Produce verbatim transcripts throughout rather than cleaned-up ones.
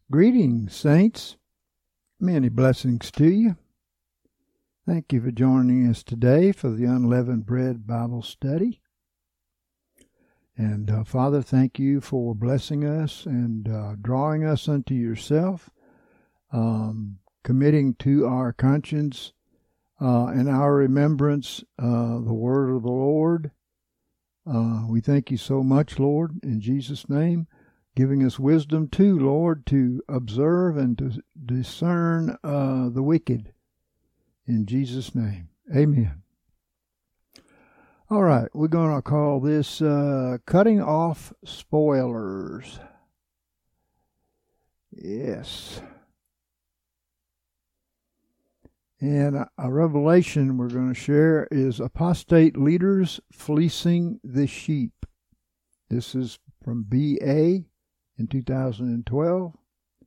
Greetings, saints. Many blessings to you. Thank you for joining us today for the Unleavened Bread Bible Study. And uh, Father, thank you for blessing us and uh, drawing us unto yourself, um, committing to our conscience uh, and our remembrance uh, the word of the Lord. Uh, we thank you so much, Lord, in Jesus' name, giving us wisdom too, Lord, to observe and to discern uh, the wicked. In Jesus' name, amen. All right, we're going to call this uh, Cutting Off Spoilers. Yes. And a, a revelation we're going to share is Apostate Leaders Fleecing the Sheep. This is from B A in two thousand twelve.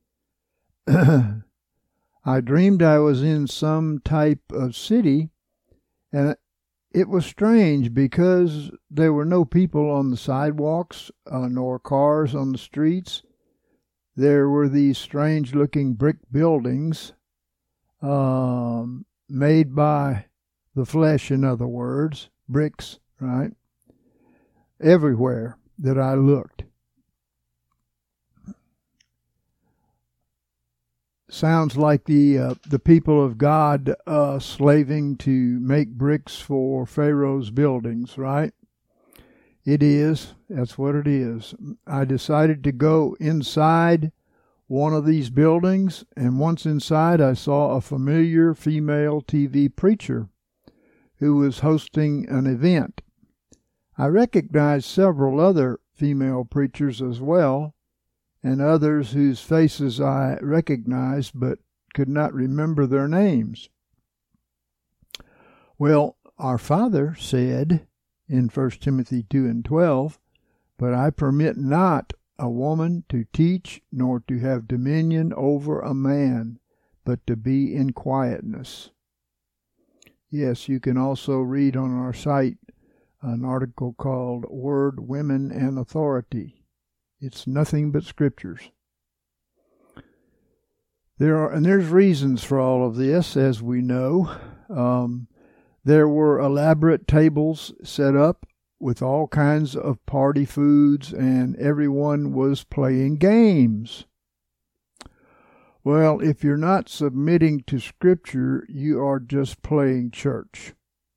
I dreamed I was in some type of city, and it was strange because there were no people on the sidewalks, uh, nor cars on the streets. There were these strange-looking brick buildings um, made by the flesh, in other words, bricks, right, everywhere that I looked. Sounds like the uh, the people of God uh, slaving to make bricks for Pharaoh's buildings, right? It is. That's what it is. I decided to go inside one of these buildings, and once inside I saw a familiar female T V preacher who was hosting an event. I recognized several other female preachers as well, and others whose faces I recognized but could not remember their names. Well, our Father said in First Timothy two and twelve, "But I permit not a woman to teach, nor to have dominion over a man, but to be in quietness." Yes, you can also read on our site an article called Word, Women, and Authority. It's nothing but scriptures. There are, and there's reasons for all of this, as we know. Um, there were elaborate tables set up with all kinds of party foods, and everyone was playing games. Well, if you're not submitting to Scripture, you are just playing church.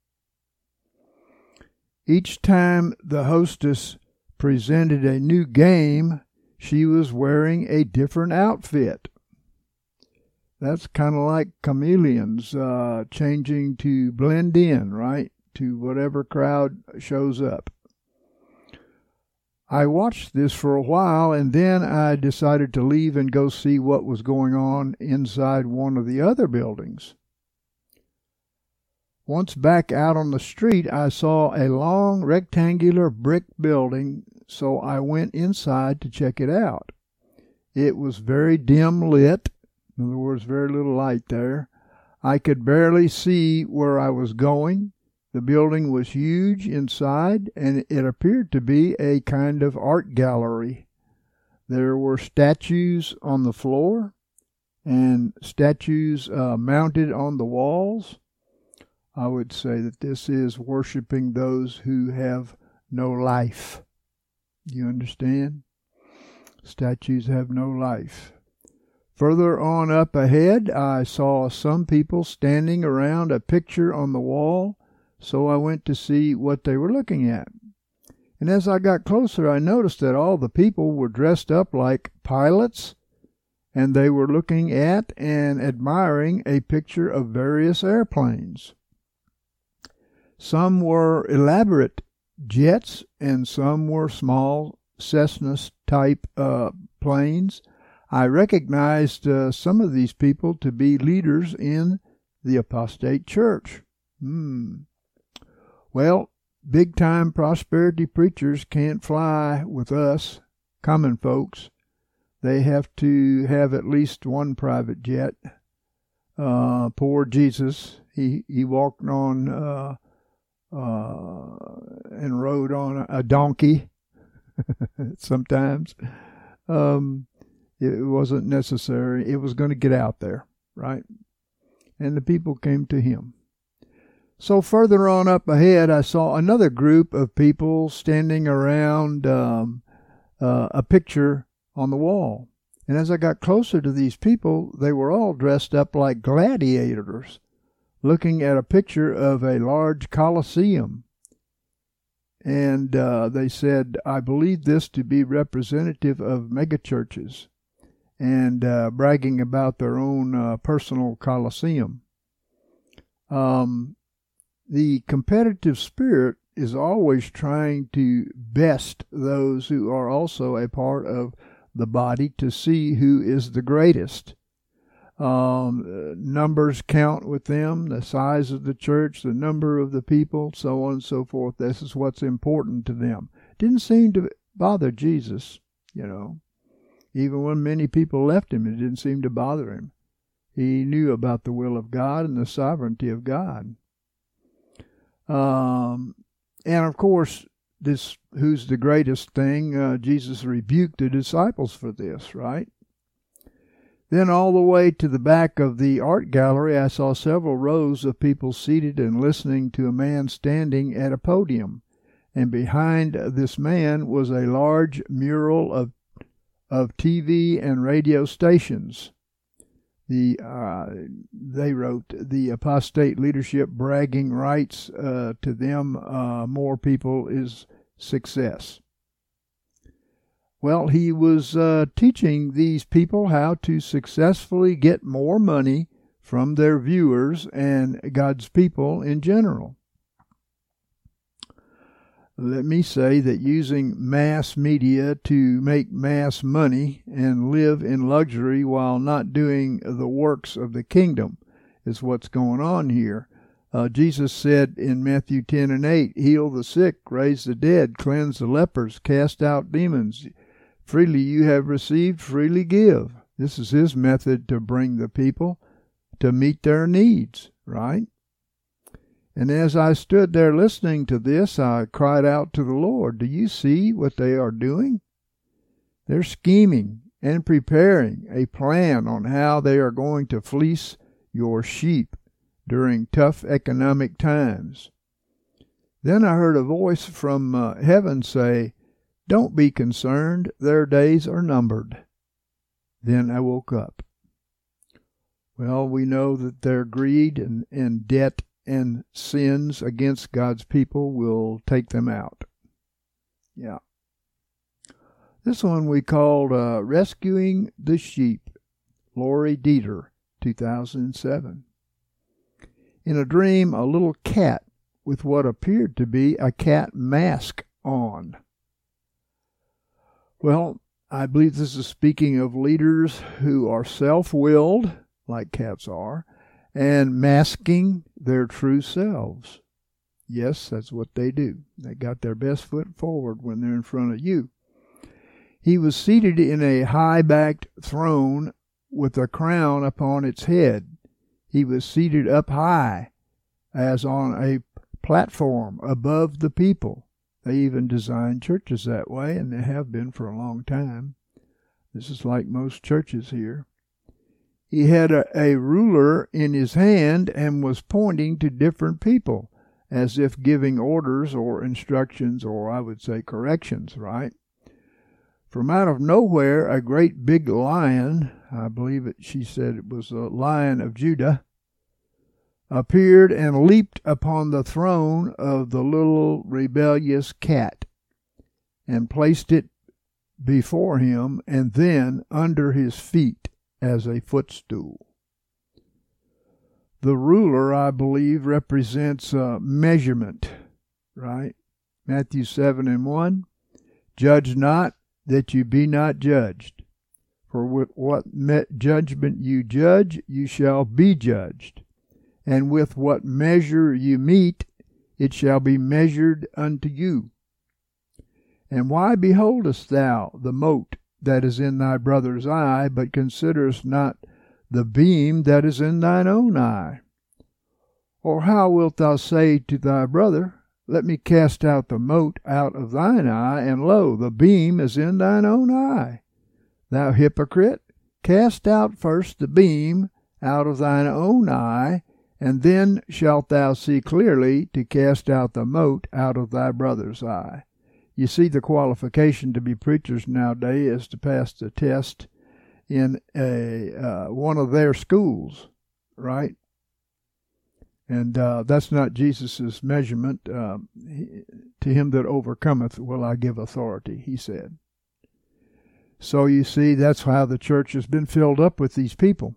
Each time the hostess presented a new game, she was wearing a different outfit. That's kind of like chameleons uh, changing to blend in, right, to whatever crowd shows up. I watched this for a while, and then I decided to leave and go see what was going on inside one of the other buildings. Once back out on the street, I saw a long rectangular brick building, so I went inside to check it out. It was very dim lit. In other words, very little light there. I could barely see where I was going. The building was huge inside, and it appeared to be a kind of art gallery. There were statues on the floor and statues uh, mounted on the walls. I would say that this is worshiping those who have no life. You understand? Statues have no life. Further on up ahead, I saw some people standing around a picture on the wall, so I went to see what they were looking at. And as I got closer, I noticed that all the people were dressed up like pilots, and they were looking at and admiring a picture of various airplanes. Some were elaborate jets, and some were small Cessna-type uh, planes. I recognized uh, some of these people to be leaders in the apostate church. Hmm. Well, big-time prosperity preachers can't fly with us, common folks. They have to have at least one private jet. Uh, poor Jesus, he, he walked on uh, uh, and rode on a donkey sometimes. Um, It wasn't necessary. It was going to get out there, right? And the people came to him. So further on up ahead, I saw another group of people standing around um, uh, a picture on the wall. And as I got closer to these people, they were all dressed up like gladiators, looking at a picture of a large Colosseum. And uh, they said, I believe this to be representative of megachurches, and uh, bragging about their own uh, personal Colosseum. Um, the competitive spirit is always trying to best those who are also a part of the body to see who is the greatest. Um, numbers count with them, the size of the church, the number of the people, so on and so forth. This is what's important to them. Didn't seem to bother Jesus, you know. Even when many people left him, it didn't seem to bother him. He knew about the will of God and the sovereignty of God. Um, and of course, this who's the greatest thing, uh, Jesus rebuked the disciples for this, right? Then all the way to the back of the art gallery, I saw several rows of people seated and listening to a man standing at a podium. And behind this man was a large mural of of T V and radio stations. The uh, they wrote, the apostate leadership bragging rights uh, to them, uh, more people is success. Well, he was uh, teaching these people how to successfully get more money from their viewers and God's people in general. Let me say that using mass media to make mass money and live in luxury while not doing the works of the kingdom is what's going on here. Uh, Jesus said in Matthew ten and eight, heal the sick, raise the dead, cleanse the lepers, cast out demons. Freely you have received, freely give. This is his method to bring the people to meet their needs, right? And as I stood there listening to this, I cried out to the Lord, do you see what they are doing? They're scheming and preparing a plan on how they are going to fleece your sheep during tough economic times. Then I heard a voice from uh, heaven say, don't be concerned, their days are numbered. Then I woke up. Well, we know that their greed and, and debt and sins against God's people will take them out. Yeah. This one we called uh, Rescuing the Sheep, Lori Dieter, two thousand seven. In a dream, a little cat with what appeared to be a cat mask on. Well, I believe this is speaking of leaders who are self-willed, like cats are, and masking their true selves. Yes, that's what they do. They got their best foot forward when they're in front of you. He was seated in a high-backed throne with a crown upon its head. He was seated up high, as on a platform above the people. They even designed churches that way, and they have been for a long time. This is like most churches here. He had a, a ruler in his hand and was pointing to different people, as if giving orders or instructions, or I would say corrections, right? From out of nowhere, a great big lion, I believe it, she said it was a lion of Judah, appeared and leaped upon the throne of the little rebellious cat and placed it before him and then under his feet as a footstool. The ruler, I believe, represents uh, measurement, right? Matthew seven and one, judge not that you be not judged. For with what judgment you judge, you shall be judged. And with what measure you meet, it shall be measured unto you. And why beholdest thou the mote that is in thy brother's eye, but considerest not the beam that is in thine own eye? Or how wilt thou say to thy brother, let me cast out the mote out of thine eye, and lo, the beam is in thine own eye? Thou hypocrite, cast out first the beam out of thine own eye, and then shalt thou see clearly to cast out the mote out of thy brother's eye. You see, the qualification to be preachers nowadays is to pass the test in a uh, one of their schools, right? And uh, that's not Jesus' measurement. Uh, he, to him that overcometh will I give authority, he said. So you see, that's how the church has been filled up with these people.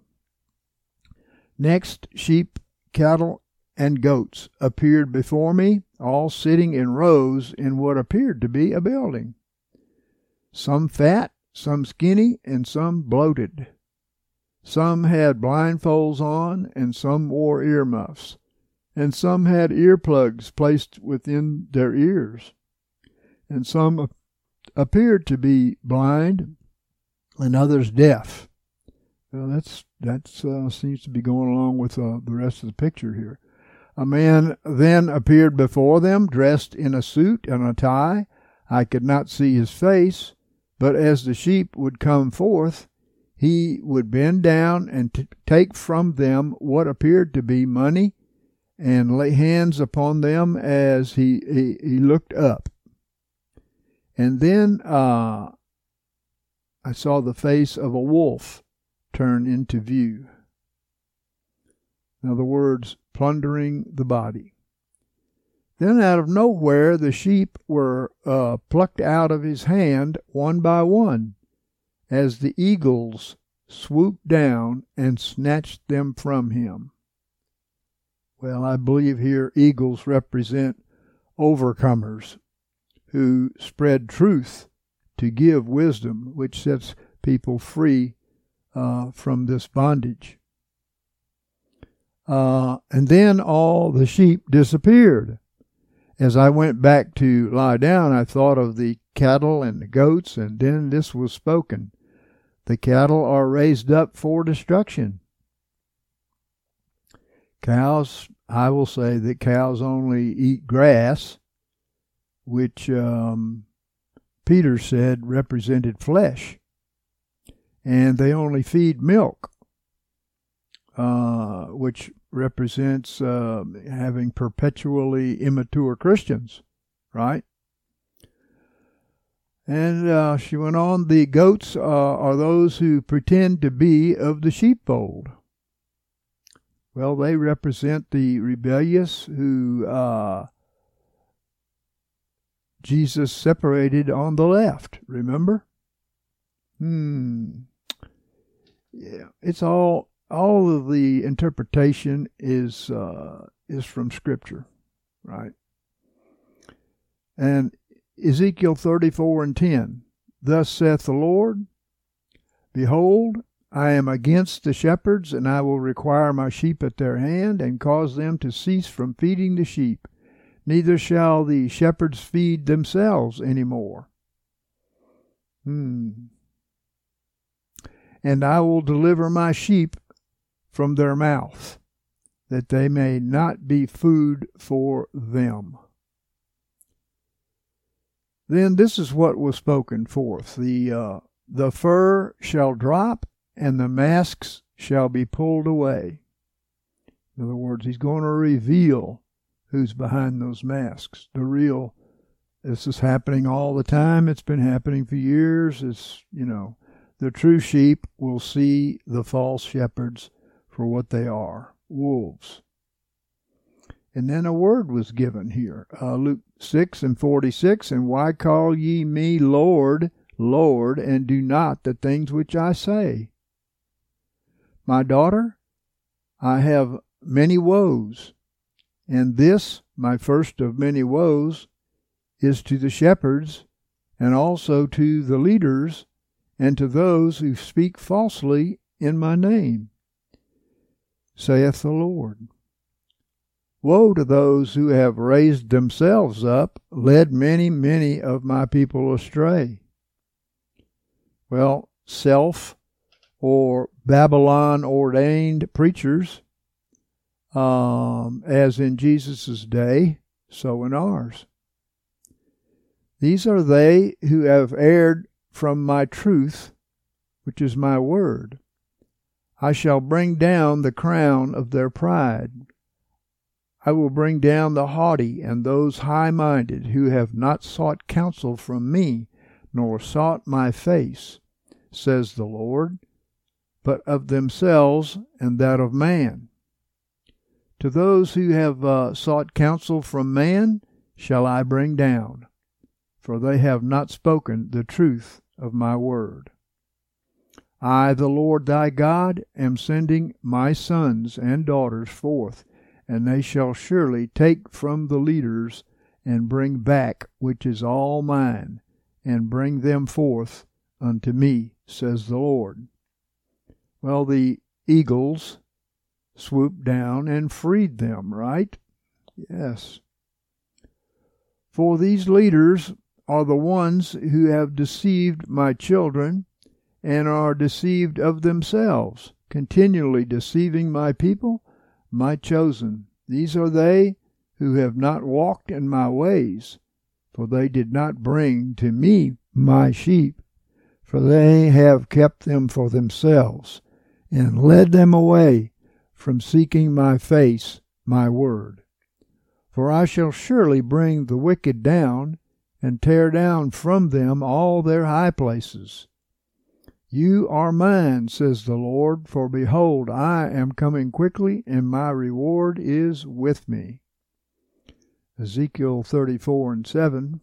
Next, sheep, cattle, and goats appeared before me, all sitting in rows in what appeared to be a building. Some fat, some skinny, and some bloated. Some had blindfolds on, and some wore earmuffs, and some had earplugs placed within their ears, and some appeared to be blind, and others deaf. Well, that's that's uh, seems to be going along with uh, the rest of the picture here. A man then appeared before them, dressed in a suit and a tie. I could not see his face, but as the sheep would come forth, he would bend down and t- take from them what appeared to be money, and lay hands upon them as he, he, he looked up. And then uh, I saw the face of a wolf turn into view. In other words, plundering the body. Then out of nowhere the sheep were uh, plucked out of his hand one by one, as the eagles swooped down and snatched them from him. Well, I believe here eagles represent overcomers who spread truth to give wisdom, which sets people free uh, from this bondage. Uh, and then all the sheep disappeared. As I went back to lie down, I thought of the cattle and the goats, and then this was spoken. The cattle are raised up for destruction. Cows, I will say that cows only eat grass, which um, Peter said represented flesh. And they only feed milk, uh, which represents uh, having perpetually immature Christians, right? And uh, she went on, the goats uh, are those who pretend to be of the sheepfold. Well, they represent the rebellious who uh, Jesus separated on the left, remember? Hmm. Yeah, it's all, all of the interpretation is, uh, is from Scripture, right? And Ezekiel thirty-four and ten, thus saith the Lord, behold, I am against the shepherds, and I will require my sheep at their hand, and cause them to cease from feeding the sheep. Neither shall the shepherds feed themselves any more. Hmm. And I will deliver my sheep from their mouth, that they may not be food for them. Then this is what was spoken forth. The, uh, the fur shall drop, and the masks shall be pulled away. In other words, he's going to reveal who's behind those masks. The real, this is happening all the time. It's been happening for years. It's, you know, the true sheep will see the false shepherds for what they are, wolves. And then a word was given here, uh, Luke six and forty-six, and why call ye me Lord, Lord, and do not the things which I say? My daughter, I have many woes, and this, my first of many woes, is to the shepherds, and also to the leaders, and to those who speak falsely in my name, saith the Lord. Woe to those who have raised themselves up, led many, many of my people astray. Well, self or Babylon-ordained preachers, um, as in Jesus' day, so in ours. These are they who have erred from my truth, which is my word. I shall bring down the crown of their pride. I will bring down the haughty and those high-minded who have not sought counsel from me, nor sought my face, says the Lord, but of themselves and that of man. To those who have uh, sought counsel from man shall I bring down, for they have not spoken the truth of my word. I, the Lord thy God, am sending my sons and daughters forth, and they shall surely take from the leaders and bring back which is all mine, and bring them forth unto me, says the Lord. Well, the eagles swooped down and freed them, right? Yes. For these leaders are the ones who have deceived my children and are deceived of themselves, continually deceiving my people, my chosen. These are they who have not walked in my ways, for they did not bring to me my sheep, for they have kept them for themselves, and led them away from seeking my face, my word. For I shall surely bring the wicked down, and tear down from them all their high places. You are mine, says the Lord, for behold, I am coming quickly, and my reward is with me. Ezekiel thirty-four and seven.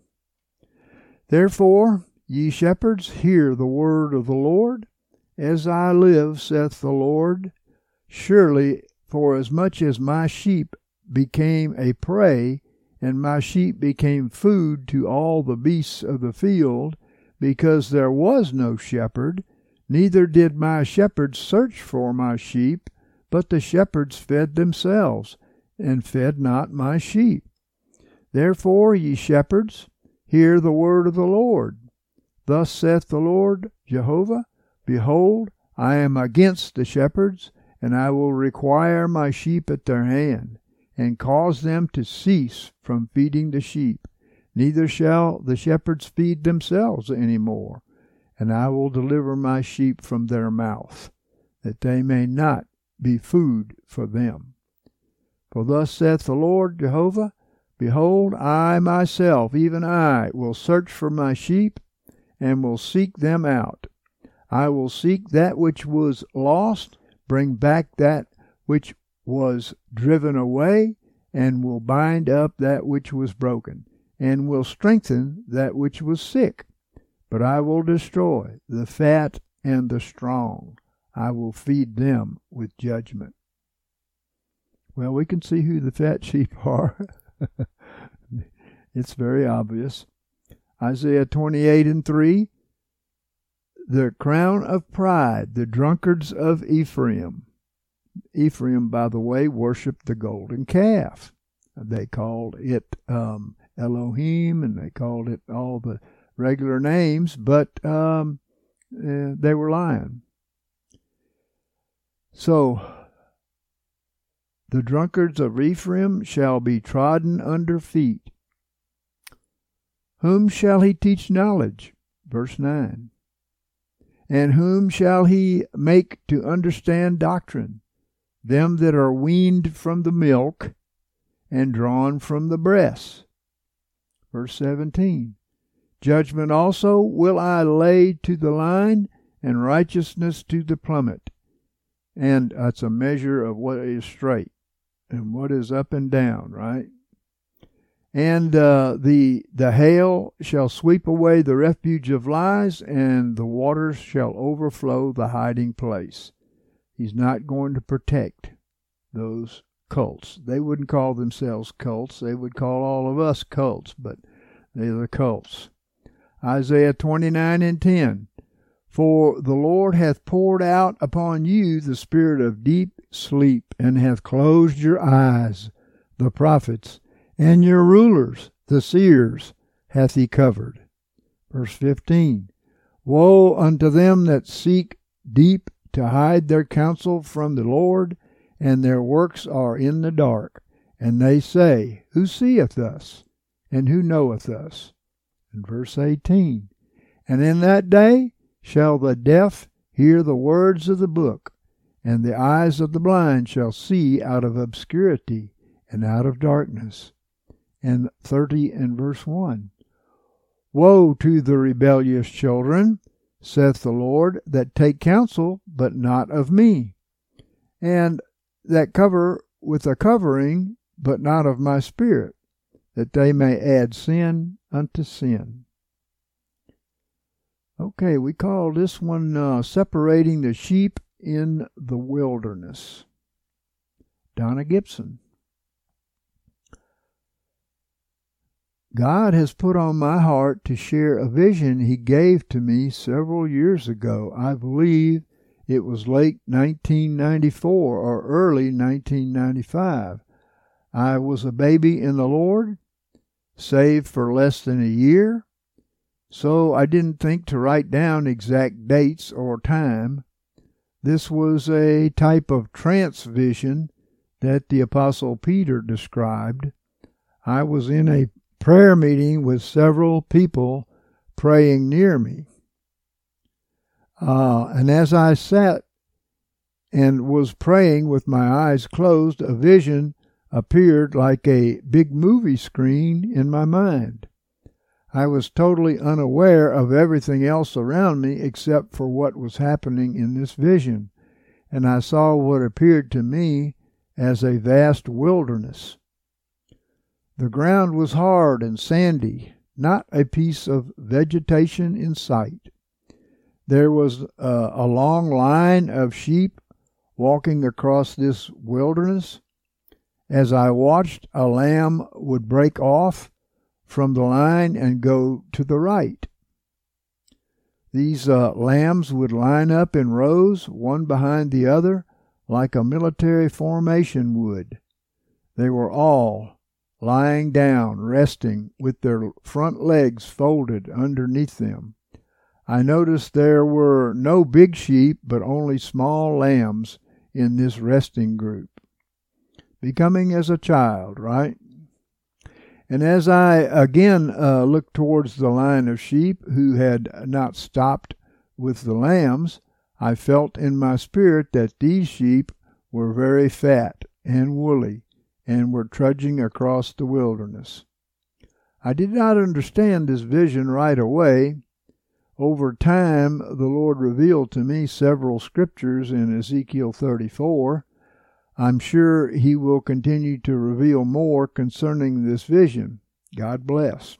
Therefore, ye shepherds, hear the word of the Lord. As I live, saith the Lord, surely forasmuch as my sheep became a prey, and my sheep became food to all the beasts of the field, because there was no shepherd, neither did my shepherds search for my sheep, but the shepherds fed themselves, and fed not my sheep. Therefore, ye shepherds, hear the word of the Lord. Thus saith the Lord Jehovah, Behold, I am against the shepherds, and I will require my sheep at their hand, and cause them to cease from feeding the sheep. Neither shall the shepherds feed themselves any more. And I will deliver my sheep from their mouth, that they may not be food for them. For thus saith the Lord Jehovah, Behold, I myself, even I, will search for my sheep, and will seek them out. I will seek that which was lost, bring back that which was driven away, and will bind up that which was broken, and will strengthen that which was sick. But I will destroy the fat and the strong. I will feed them with judgment. Well, we can see who the fat sheep are. It's very obvious. Isaiah twenty-eight and three. The crown of pride, the drunkards of Ephraim. Ephraim, by the way, worshipped the golden calf. They called it um, Elohim, and they called it all the regular names, but um, uh, they were lying. So, the drunkards of Ephraim shall be trodden under feet. Whom shall he teach knowledge? Verse nine. And whom shall he make to understand doctrine? Them that are weaned from the milk and drawn from the breast. Verse seventeen. Judgment also will I lay to the line, and righteousness to the plummet. And that's a measure of what is straight and what is up and down, right? And uh, the the hail shall sweep away the refuge of lies, and the waters shall overflow the hiding place. He's not going to protect those cults. They wouldn't call themselves cults. They would call all of us cults, but they're the cults. Isaiah twenty-nine and ten. For the Lord hath poured out upon you the spirit of deep sleep, and hath closed your eyes, the prophets, and your rulers, the seers, hath he covered. Verse fifteen. Woe unto them that seek deep to hide their counsel from the Lord, and their works are in the dark. And they say, Who seeth us? And who knoweth us? And verse eighteen. And in that day shall the deaf hear the words of the book, and the eyes of the blind shall see out of obscurity and out of darkness. And thirty and verse one. Woe to the rebellious children, saith the Lord, that take counsel, but not of me, and that cover with a covering, but not of my spirit, that they may add sin unto sin. Okay, we call this one uh, Separating the Sheep in the Wilderness. Donna Gibson. God has put on my heart to share a vision He gave to me several years ago. I believe it was late nineteen ninety-four or early nineteen ninety-five. I was a baby in the Lord, saved for less than a year, so I didn't think to write down exact dates or time. This was a type of trance vision that the Apostle Peter described. I was in a prayer meeting with several people praying near me. Uh, and as I sat and was praying with my eyes closed, a vision appeared like a big movie screen in my mind. I was totally unaware of everything else around me except for what was happening in this vision, and I saw what appeared to me as a vast wilderness. The ground was hard and sandy, not a piece of vegetation in sight. There was a, a long line of sheep walking across this wilderness. As I watched, a lamb would break off from the line and go to the right. These uh, lambs would line up in rows, one behind the other, like a military formation would. They were all lying down, resting, with their front legs folded underneath them. I noticed there were no big sheep, but only small lambs in this resting group. Becoming as a child, right? And as I again uh, looked towards the line of sheep who had not stopped with the lambs, I felt in my spirit that these sheep were very fat and woolly and were trudging across the wilderness. I did not understand this vision right away. Over time, the Lord revealed to me several scriptures in Ezekiel thirty-four. I'm sure He will continue to reveal more concerning this vision. God bless.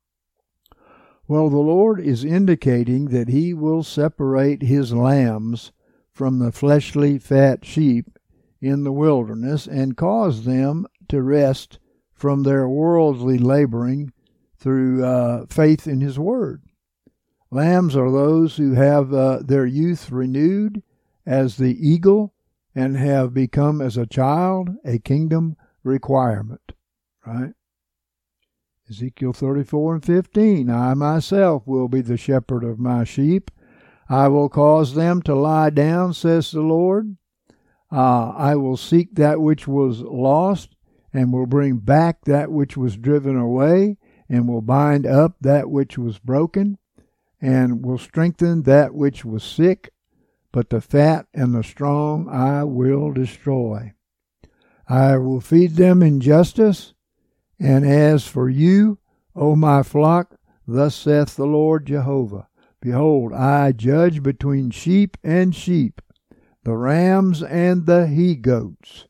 Well, the Lord is indicating that He will separate His lambs from the fleshly fat sheep in the wilderness and cause them to rest from their worldly laboring through uh, faith in His Word. Lambs are those who have uh, their youth renewed as the eagle and have become as a child a kingdom requirement, right? Ezekiel thirty-four and fifteen, I myself will be the shepherd of my sheep. I will cause them to lie down, says the Lord. Uh, I will seek that which was lost, and will bring back that which was driven away, and will bind up that which was broken, and will strengthen that which was sick, but the fat and the strong I will destroy. I will feed them in justice, and as for you, O my flock, thus saith the Lord Jehovah, behold, I judge between sheep and sheep, the rams and the he-goats.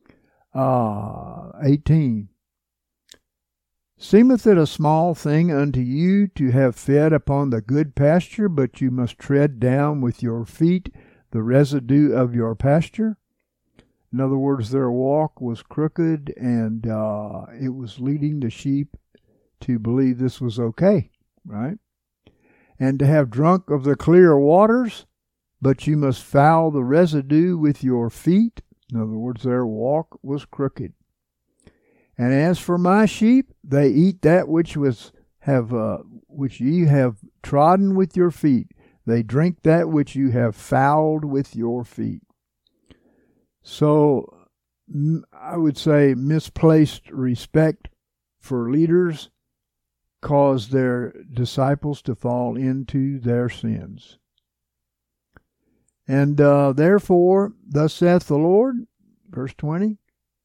Ah, eighteen. Seemeth it a small thing unto you to have fed upon the good pasture, but you must tread down with your feet the residue of your pasture? In other words, their walk was crooked, and uh, it was leading the sheep to believe this was okay, right? And to have drunk of the clear waters, but you must foul the residue with your feet. In other words, their walk was crooked. And as for my sheep, they eat that which was have uh, which ye have trodden with your feet. They drink that which you have fouled with your feet. So I would say misplaced respect for leaders caused their disciples to fall into their sins. And uh, therefore, thus saith the Lord, verse twenty,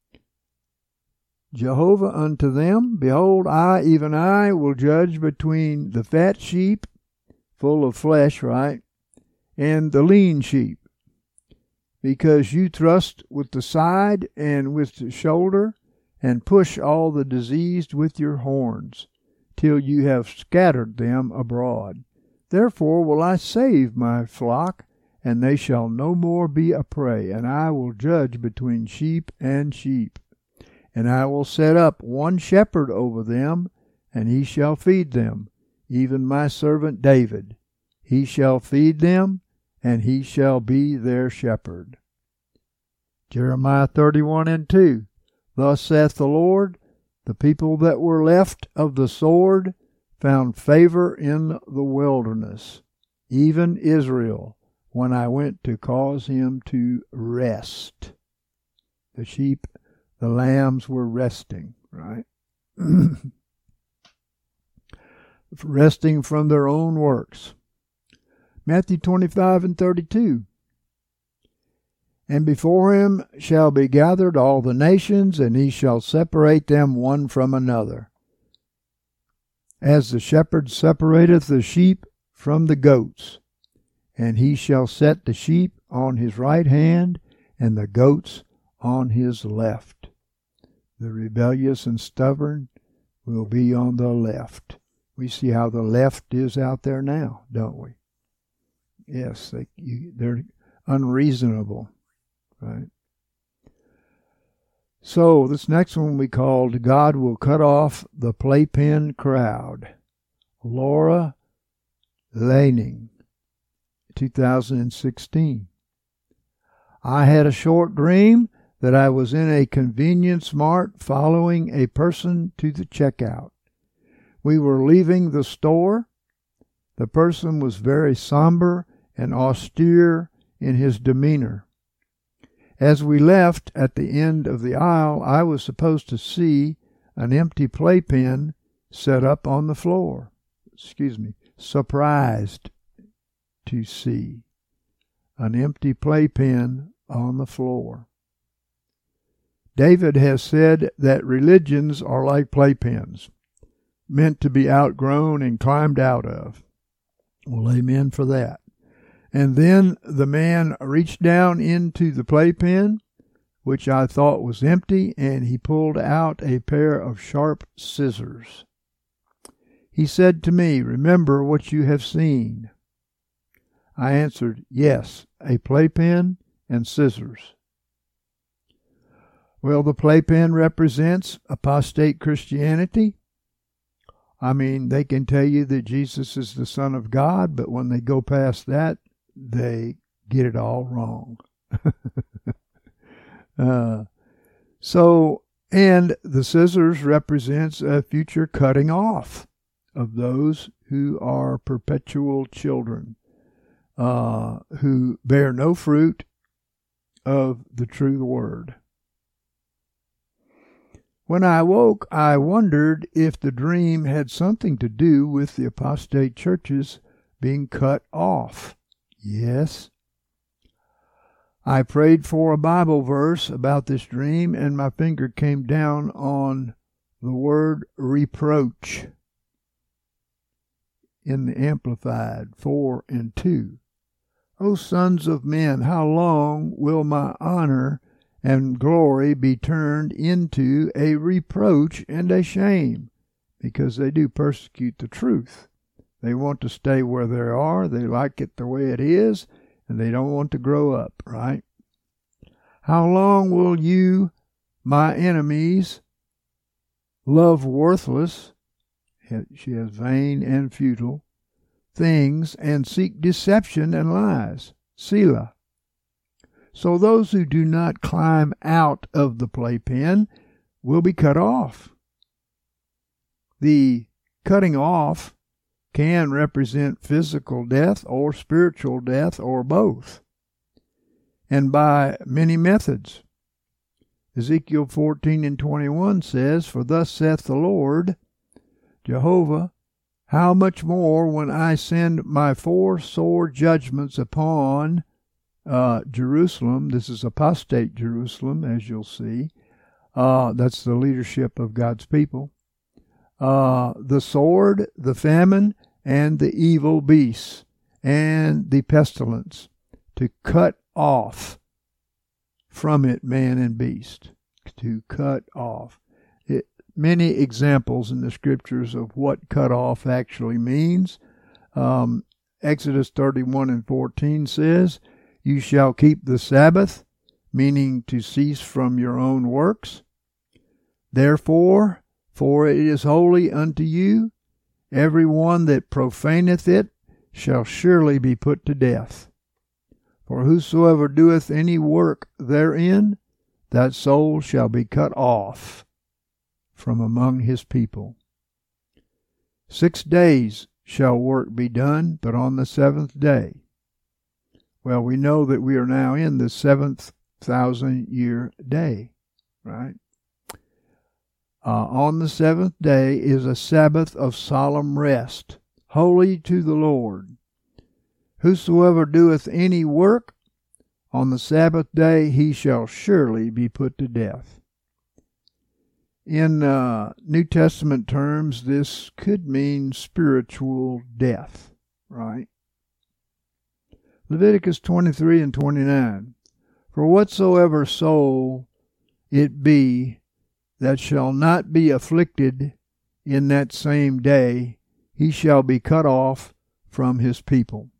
Jehovah unto them, behold, I, even I, will judge between the fat sheep, full of flesh, right, and the lean sheep, because you thrust with the side and with the shoulder, and push all the diseased with your horns, till you have scattered them abroad. Therefore will I save my flock, and they shall no more be a prey, and I will judge between sheep and sheep. And I will set up one shepherd over them, and he shall feed them, even my servant David. He shall feed them, and he shall be their shepherd. Jeremiah thirty-one and two. Thus saith the Lord, the people that were left of the sword found favor in the wilderness, even Israel, when I went to cause him to rest. The sheep, the lambs were resting, right? Resting from their own works. Matthew twenty-five and thirty-two. And before him shall be gathered all the nations, and he shall separate them one from another, as the shepherd separateth the sheep from the goats. And he shall set the sheep on his right hand, and the goats on his left. The rebellious and stubborn will be on the left. We see how the left is out there now, don't we? Yes, they, you, they're unreasonable, right? So this next one we called God Will Cut Off the Playpen Crowd. Laura Laning, two thousand sixteen. I had a short dream that I was in a convenience mart following a person to the checkout. We were leaving the store. The person was very somber and austere in his demeanor. As we left at the end of the aisle, I was supposed to see an empty playpen set up on the floor. Excuse me, surprised to see an empty playpen on the floor. David has said that religions are like playpens, meant to be outgrown and climbed out of. Well, amen for that. And then the man reached down into the playpen, which I thought was empty, and he pulled out a pair of sharp scissors. He said to me, "Remember what you have seen." I answered, "Yes, a playpen and scissors." Well, the playpen represents apostate Christianity. I mean, they can tell you that Jesus is the Son of God, but when they go past that, they get it all wrong. uh, so, and the scissors represents a future cutting off of those who are perpetual children, uh, who bear no fruit of the true word. When I woke, I wondered if the dream had something to do with the apostate churches being cut off. Yes. I prayed for a Bible verse about this dream, and my finger came down on the word reproach in the Amplified four and two. O sons of men, how long will my honor and glory be turned into a reproach and a shame? Because they do persecute the truth. They want to stay where they are. They like it the way it is, and they don't want to grow up, right? How long will you, my enemies, love worthless, she has vain and futile, things, and seek deception and lies? Selah. So those who do not climb out of the playpen will be cut off. The cutting off can represent physical death or spiritual death or both, and by many methods. Ezekiel fourteen and twenty-one says, "For thus saith the Lord, Jehovah, how much more when I send my four sore judgments upon uh, Jerusalem, this is apostate Jerusalem, as you'll see. Uh, that's the leadership of God's people. Uh, the sword, the famine, and the evil beasts, and the pestilence, to cut off from it man and beast. To cut off. It, many examples in the scriptures of what cut off actually means. Um, Exodus thirty-one and fourteen says, "You shall keep the Sabbath," meaning to cease from your own works. "Therefore, for it is holy unto you, every one that profaneth it shall surely be put to death. For whosoever doeth any work therein, that soul shall be cut off from among his people. Six days shall work be done, but on the seventh day." Well, we know that we are now in the seventh thousand year day, right? Uh, on the seventh day is a Sabbath of solemn rest, holy to the Lord. "Whosoever doeth any work on the Sabbath day, he shall surely be put to death." In uh, New Testament terms, this could mean spiritual death, right? Leviticus twenty-three and twenty-nine. "For whatsoever soul it be that shall not be afflicted in that same day, he shall be cut off from his people."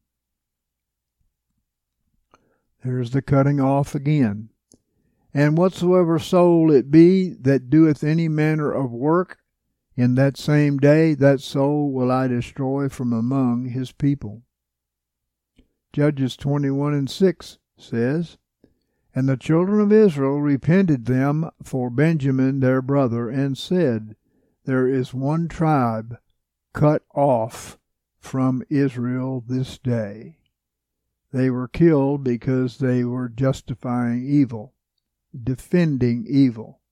There's the cutting off again. "And whatsoever soul it be that doeth any manner of work in that same day, that soul will I destroy from among his people." Judges twenty-one and six says, "And the children of Israel repented them for Benjamin their brother, and said, There is one tribe cut off from Israel this day." They were killed because they were justifying evil, defending evil.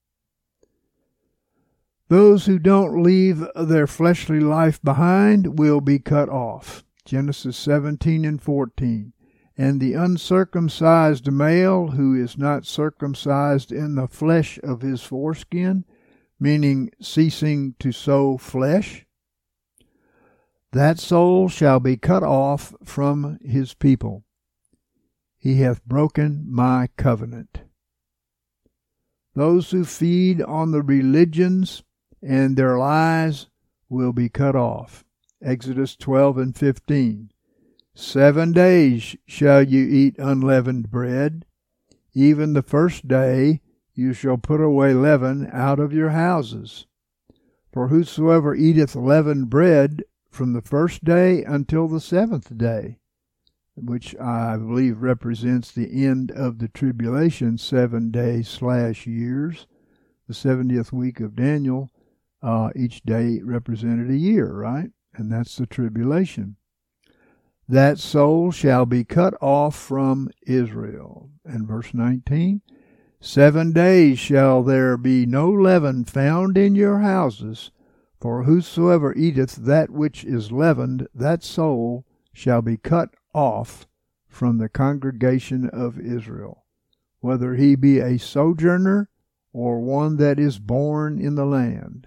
Those who don't leave their fleshly life behind will be cut off. Genesis seventeen and fourteen. "And the uncircumcised male who is not circumcised in the flesh of his foreskin," meaning ceasing to sow flesh, "that soul shall be cut off from his people. He hath broken my covenant." Those who feed on the religions and their lies will be cut off. Exodus twelve and fifteen. "Seven days shall you eat unleavened bread. Even the first day you shall put away leaven out of your houses. For whosoever eateth leavened bread from the first day until the seventh day," which I believe represents the end of the tribulation, seven days slash years, the seventieth week of Daniel, uh, each day represented a year, right? And that's the tribulation. "That soul shall be cut off from Israel." And verse nineteen, "Seven days shall there be no leaven found in your houses, for whosoever eateth that which is leavened, that soul shall be cut off from the congregation of Israel, whether he be a sojourner or one that is born in the land."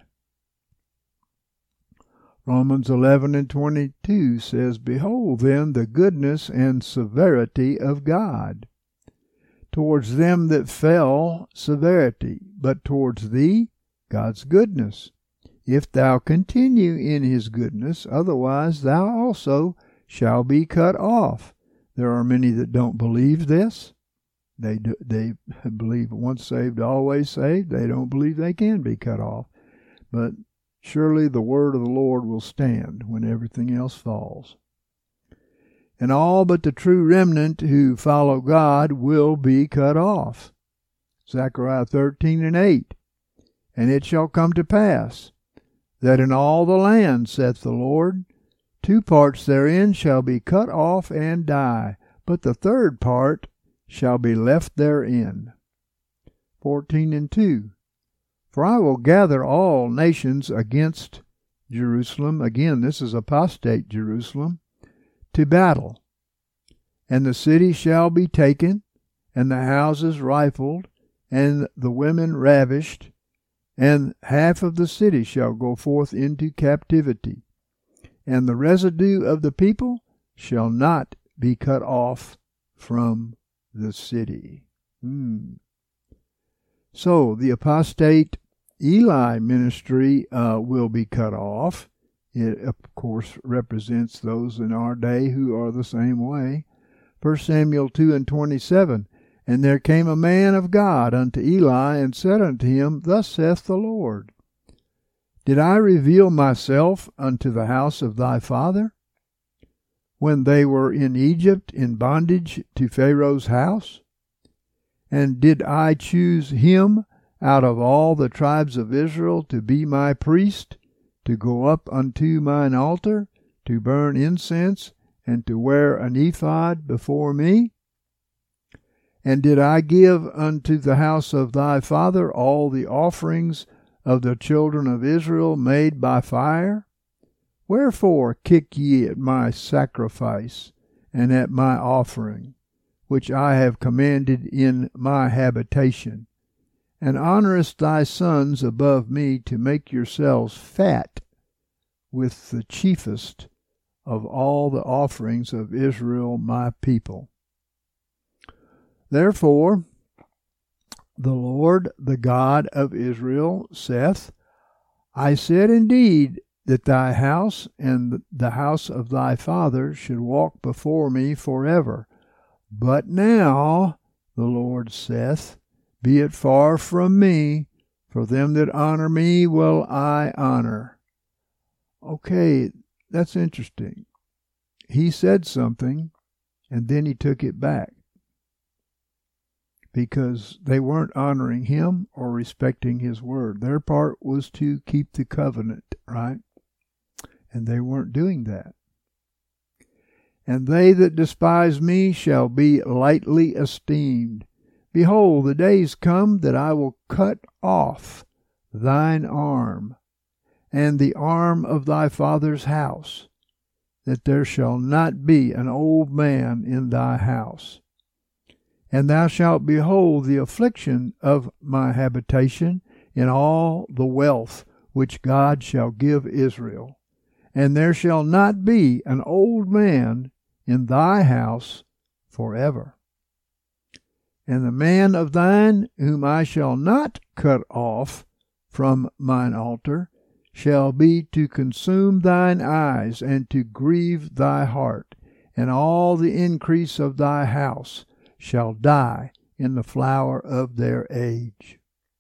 Romans eleven and twenty-two says, "Behold then the goodness and severity of God. Towards them that fell, severity, but towards thee, God's goodness. If thou continue in his goodness, otherwise thou also shall be cut off." There are many that don't believe this. They do, they believe once saved, always saved. They don't believe they can be cut off. But surely the word of the Lord will stand when everything else falls. "And all but the true remnant who follow God will be cut off." Zechariah thirteen and eight. "And it shall come to pass, that in all the land, saith the Lord, two parts therein shall be cut off and die, but the third part shall be left therein." fourteen and two. "For I will gather all nations against Jerusalem," again this is apostate Jerusalem, "to battle, And the city shall be taken, and the houses rifled, and the women ravished, and half of the city shall go forth into captivity, and the residue of the people shall not be cut off from the city. Hmm. So the apostate Eli ministry uh, will be cut off. It, of course, represents those in our day who are the same way. First Samuel two and twenty-seven, And there came a man of God unto Eli, and said unto him, Thus saith the Lord, Did I reveal myself unto the house of thy father, when they were in Egypt in bondage to Pharaoh's house? And did I choose him out of all the tribes of Israel to be my priest, to go up unto mine altar, to burn incense, and to wear an ephod before me? And did I give unto the house of thy father all the offerings of the children of Israel made by fire? Wherefore kick ye at my sacrifice, and at my offering, which I have commanded in my habitation, and honorest thy sons above me, to make yourselves fat with the chiefest of all the offerings of Israel my people? Therefore the Lord, the God of Israel, saith, I said indeed that thy house and the house of thy father should walk before me forever. But now, the Lord saith, Be it far from me, for them that honor me will I honor. Okay, that's interesting. He said something, and then he took it back, because they weren't honoring him or respecting his word. Their part was to keep the covenant, right? And they weren't doing that. And they that despise me shall be lightly esteemed. Behold, the days come that I will cut off thine arm, and the arm of thy father's house, that there shall not be an old man in thy house. And thou shalt behold the affliction of my habitation in all the wealth which God shall give Israel. And there shall not be an old man in thy house forever. And the man of thine, whom I shall not cut off from mine altar, shall be to consume thine eyes, and to grieve thy heart, and all the increase of thy house shall die in the flower of their age.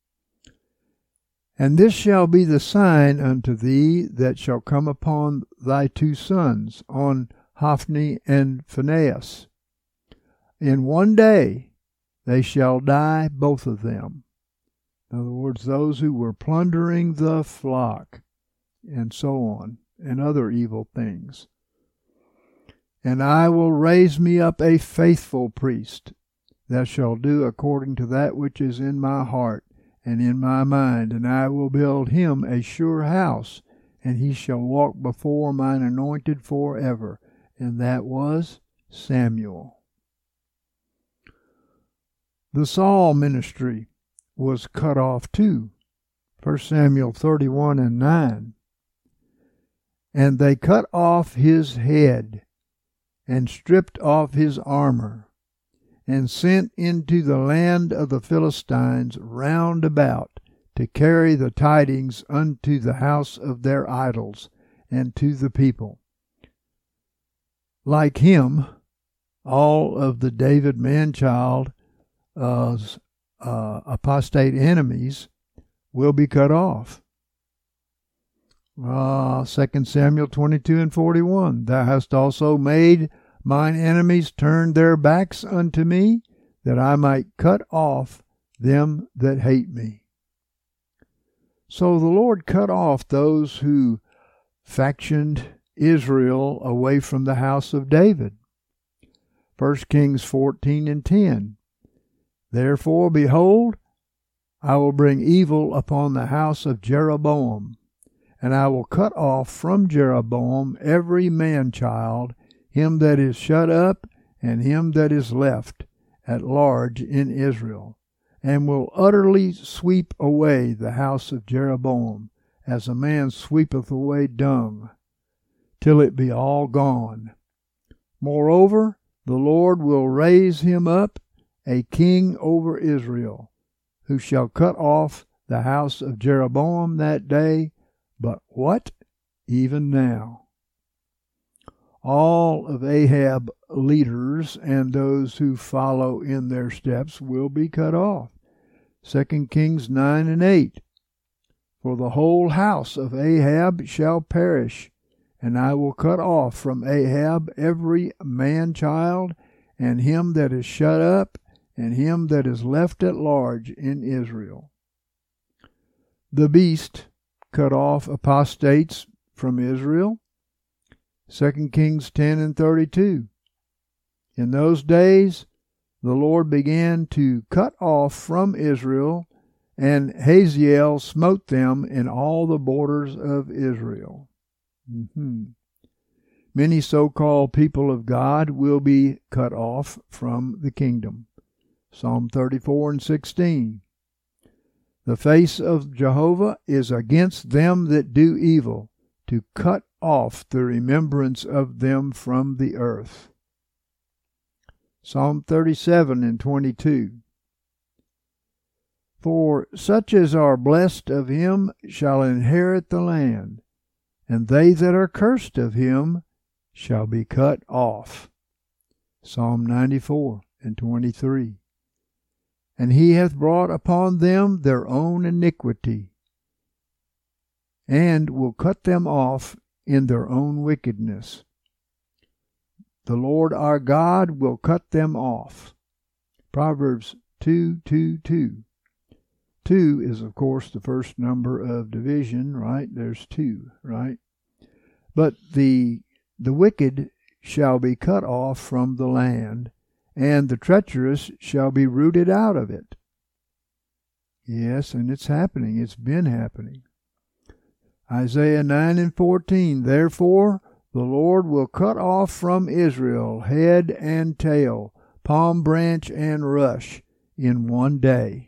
And this shall be the sign unto thee that shall come upon thy two sons, on Hophni and Phinehas. In one day they shall die, both of them. In other words, those who were plundering the flock, and so on, and other evil things. And I will raise me up a faithful priest, that shall do according to that which is in my heart and in my mind, and I will build him a sure house, and he shall walk before mine anointed forever. And that was Samuel. The Saul ministry was cut off too. First Samuel thirty-one and nine. And they cut off his head, and stripped off his armor, and sent into the land of the Philistines round about, to carry the tidings unto the house of their idols, and to the people. Like him, all of the David man-child uh, uh, apostate enemies will be cut off. Uh, Second Samuel twenty-two and forty-one. Thou hast also made mine enemies turn their backs unto me, that I might cut off them that hate me. So the Lord cut off those who factioned Israel away from the house of David. First Kings fourteen and ten. Therefore, behold, I will bring evil upon the house of Jeroboam, and I will cut off from Jeroboam every man-child, him that is shut up, and him that is left at large in Israel, and will utterly sweep away the house of Jeroboam, as a man sweepeth away dung, till it be all gone. Moreover, the Lord will raise him up a king over Israel, who shall cut off the house of Jeroboam that day, but what? Even now. All of Ahab's leaders and those who follow in their steps will be cut off. Second Kings nine and eight. For the whole house of Ahab shall perish, and I will cut off from Ahab every man-child, and him that is shut up, and him that is left at large in Israel. The beast cut off apostates from Israel. Second Kings ten and thirty-two. In those days the Lord began to cut off from Israel, and Hazael smote them in all the borders of Israel. Mm-hmm. Many so-called people of God will be cut off from the kingdom. Psalm thirty-four and sixteen. The face of Jehovah is against them that do evil, to cut off the remembrance of them from the earth. Psalm thirty-seven and twenty-two. For such as are blessed of him shall inherit the land, and they that are cursed of him shall be cut off. Psalm ninety-four and twenty-three. And he hath brought upon them their own iniquity, and will cut them off in their own wickedness. The Lord our God will cut them off. Proverbs two, two, two. Two is, of course, the first number of division, right? There's two, right? But the the wicked shall be cut off from the land, and the treacherous shall be rooted out of it. Yes, and it's happening. It's been happening. Isaiah nine and fourteen. Therefore the Lord will cut off from Israel head and tail, palm branch and rush, in one day.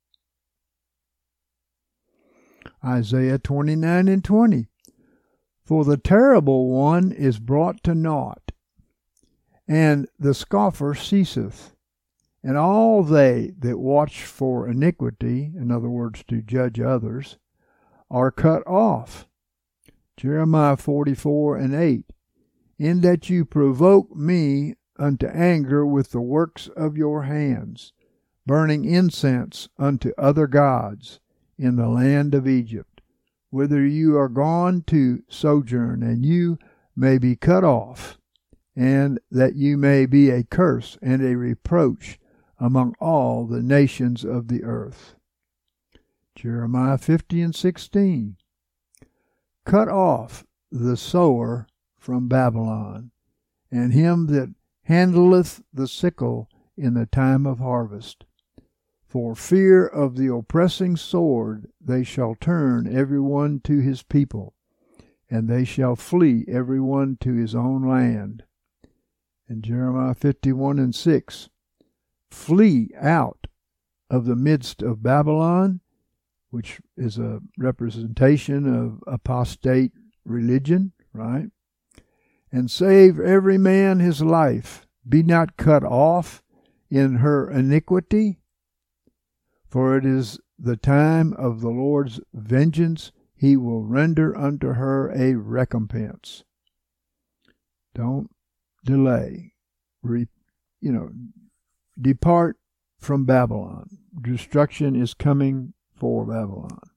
Isaiah twenty-nine and twenty. For the terrible one is brought to naught, and the scoffer ceaseth, and all they that watch for iniquity, in other words, to judge others, are cut off. Jeremiah forty-four and eight. In that you provoke me unto anger with the works of your hands, burning incense unto other gods in the land of Egypt, whither you are gone to sojourn, and you may be cut off, and that you may be a curse and a reproach among all the nations of the earth. Jeremiah fifty and sixteen. Cut off the sower from Babylon, and him that handleth the sickle in the time of harvest. For fear of the oppressing sword they shall turn every one to his people, and they shall flee every one to his own land. And Jeremiah fifty-one and six. Flee out of the midst of Babylon, which is a representation of apostate religion, right? And save every man his life. Be not cut off in her iniquity, for it is the time of the Lord's vengeance. He will render unto her a recompense. Don't delay. Re, you know, depart from Babylon. Destruction is coming for Babylon.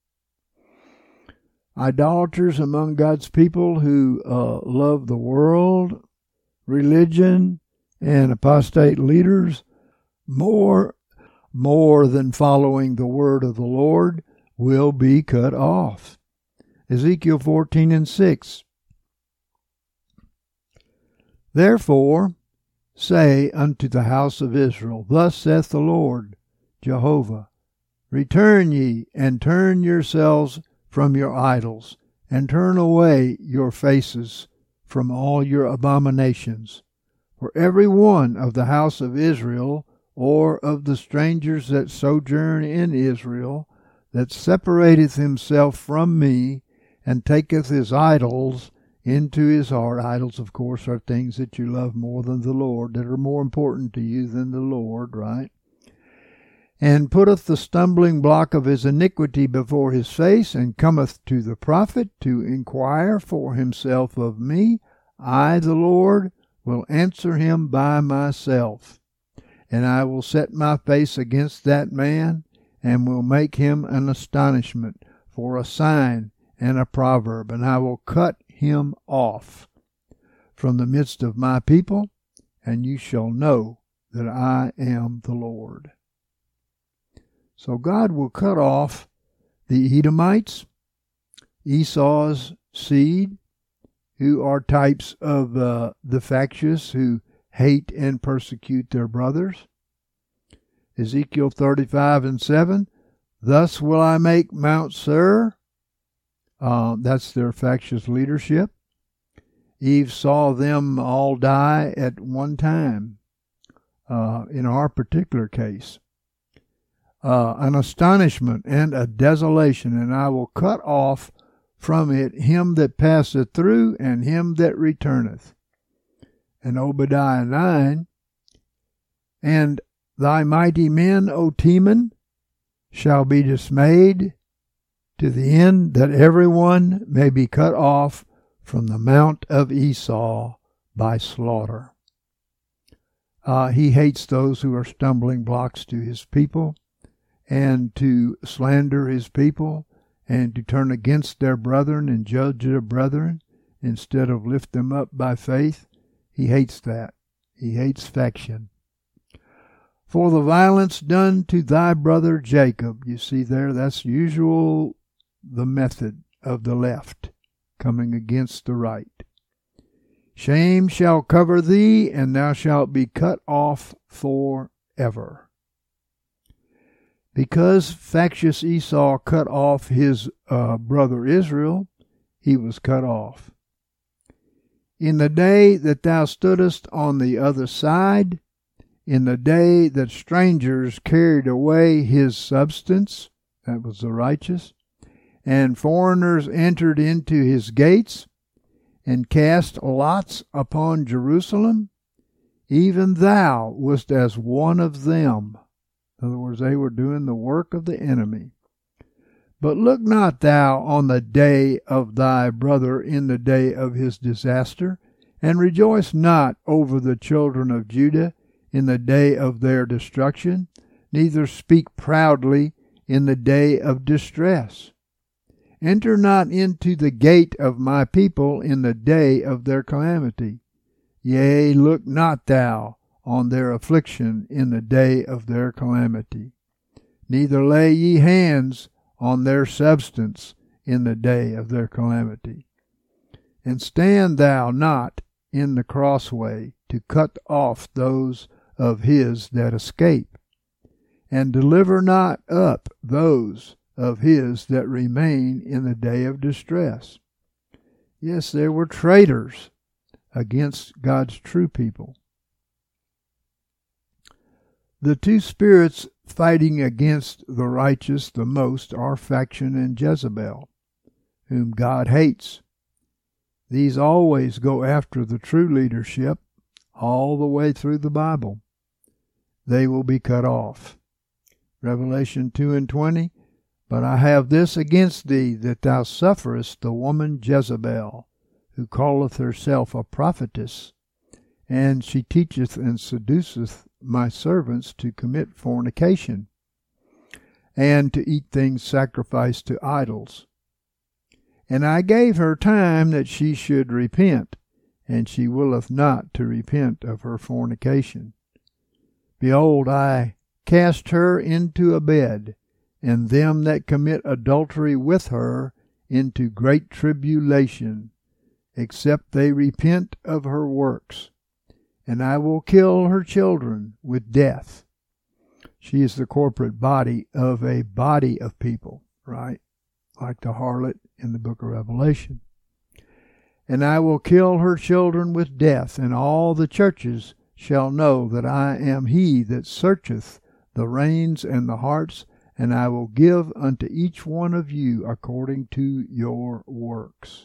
Idolaters among God's people who uh, love the world, religion, and apostate leaders more more than following the word of the Lord will be cut off. Ezekiel fourteen and six. Therefore say unto the house of Israel, Thus saith the Lord Jehovah, Return ye, and turn yourselves from your idols, and turn away your faces from all your abominations. For every one of the house of Israel, or of the strangers that sojourn in Israel, that separateth himself from me, and taketh his idols into his heart. Idols, of course, are things that you love more than the Lord, that are more important to you than the Lord, right? And putteth the stumbling block of his iniquity before his face, and cometh to the prophet to inquire for himself of me, I, the Lord, will answer him by myself. And I will set my face against that man, and will make him an astonishment, for a sign and a proverb, and I will cut him off from the midst of my people, and you shall know that I am the Lord. So God will cut off the Edomites, Esau's seed, who are types of uh, the factious who hate and persecute their brothers. Ezekiel thirty-five and seven, thus will I make Mount Seir, uh, that's their factious leadership. Eve saw them all die at one time, uh, in our particular case. Uh, an astonishment and a desolation, and I will cut off from it him that passeth through, and him that returneth. And Obadiah nine, and thy mighty men, O Teman, shall be dismayed, to the end that every one may be cut off from the mount of Esau by slaughter. Uh, he hates those who are stumbling blocks to his people, and to slander his people, and to turn against their brethren and judge their brethren, instead of lift them up by faith. He hates that. He hates faction. For the violence done to thy brother Jacob, you see there, that's usual the method of the left, coming against the right. Shame shall cover thee, and thou shalt be cut off forever. Because factious Esau cut off his uh, brother Israel, he was cut off. In the day that thou stoodest on the other side, in the day that strangers carried away his substance, that was the righteous, and foreigners entered into his gates, and cast lots upon Jerusalem, even thou wast as one of them. In other words, they were doing the work of the enemy. But look not thou on the day of thy brother in the day of his disaster, and rejoice not over the children of Judah in the day of their destruction, neither speak proudly in the day of distress. Enter not into the gate of my people in the day of their calamity. Yea, look not thou on their affliction in the day of their calamity. Neither lay ye hands on their substance in the day of their calamity. And stand thou not in the crossway to cut off those of his that escape, and deliver not up those of his that remain in the day of distress. Yes, there were traitors against God's true people. The two spirits fighting against the righteous the most are faction and Jezebel, whom God hates. These always go after the true leadership all the way through the Bible. They will be cut off. Revelation two and twenty, but I have this against thee, that thou sufferest the woman Jezebel, who calleth herself a prophetess, and she teacheth and seduceth my servants to commit fornication, and to eat things sacrificed to idols. And I gave her time that she should repent, and she willeth not to repent of her fornication. Behold, I cast her into a bed, and them that commit adultery with her into great tribulation, except they repent of her works. And I will kill her children with death. She is the corporate body of a body of people, right? Like the harlot in the book of Revelation. and I will kill her children with death, and all the churches shall know that I am he that searcheth the reins and the hearts, and I will give unto each one of you according to your works.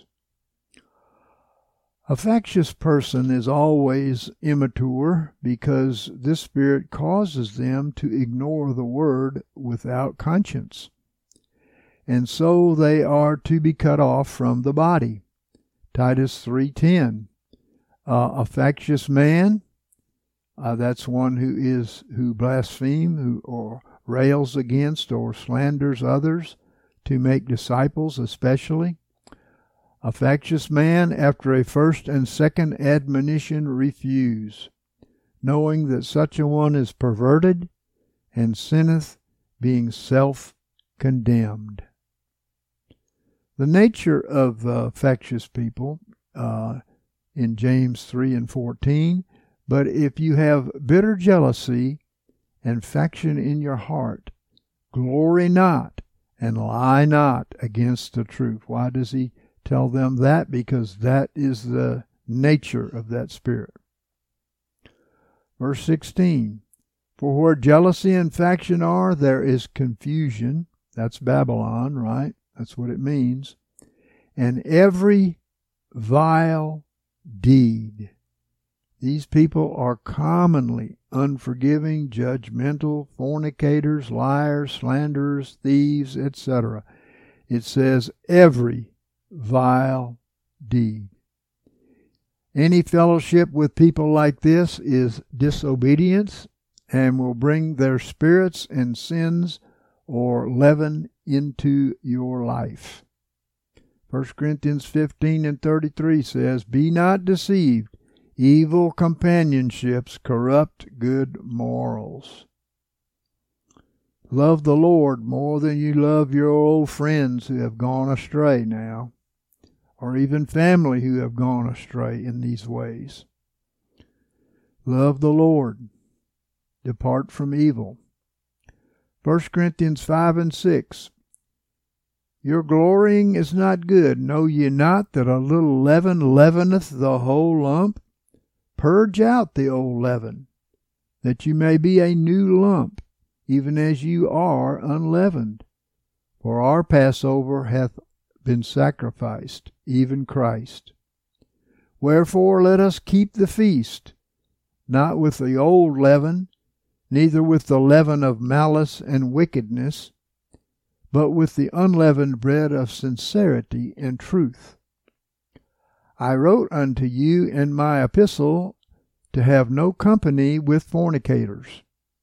A factious person is always immature because this spirit causes them to ignore the word without conscience, and so they are to be cut off from the body. Titus three ten. Uh, a factious man, uh, that's one who is who blasphemes, who or rails against or slanders others to make disciples especially. A factious man, after a first and second admonition, refuse, knowing that such a one is perverted and sinneth, being self-condemned. The nature of uh, factious people uh, in James three and fourteen, but if you have bitter jealousy and faction in your heart, glory not and lie not against the truth. Why does he tell them that? Because that is the nature of that spirit. Verse sixteen, for where jealousy and faction are, there is confusion. That's Babylon, right? That's what it means. And every vile deed. These people are commonly unforgiving, judgmental, fornicators, liars, slanderers, thieves, et cetera. It says every vile deed. Any fellowship with people like this is disobedience and will bring their spirits and sins or leaven into your life. First Corinthians fifteen and thirty-three says, be not deceived. Evil companionships corrupt good morals. Love the Lord more than you love your old friends who have gone astray now, or even family who have gone astray in these ways. Love the Lord. Depart from evil. First Corinthians five and six. Your glorying is not good. Know ye not that a little leaven leaveneth the whole lump? Purge out the old leaven, that you may be a new lump, even as you are unleavened. For our Passover hath been sacrificed, even Christ. Wherefore let us keep the feast, not with the old leaven, neither with the leaven of malice and wickedness, but with the unleavened bread of sincerity and truth. I wrote unto you in my epistle to have no company with fornicators.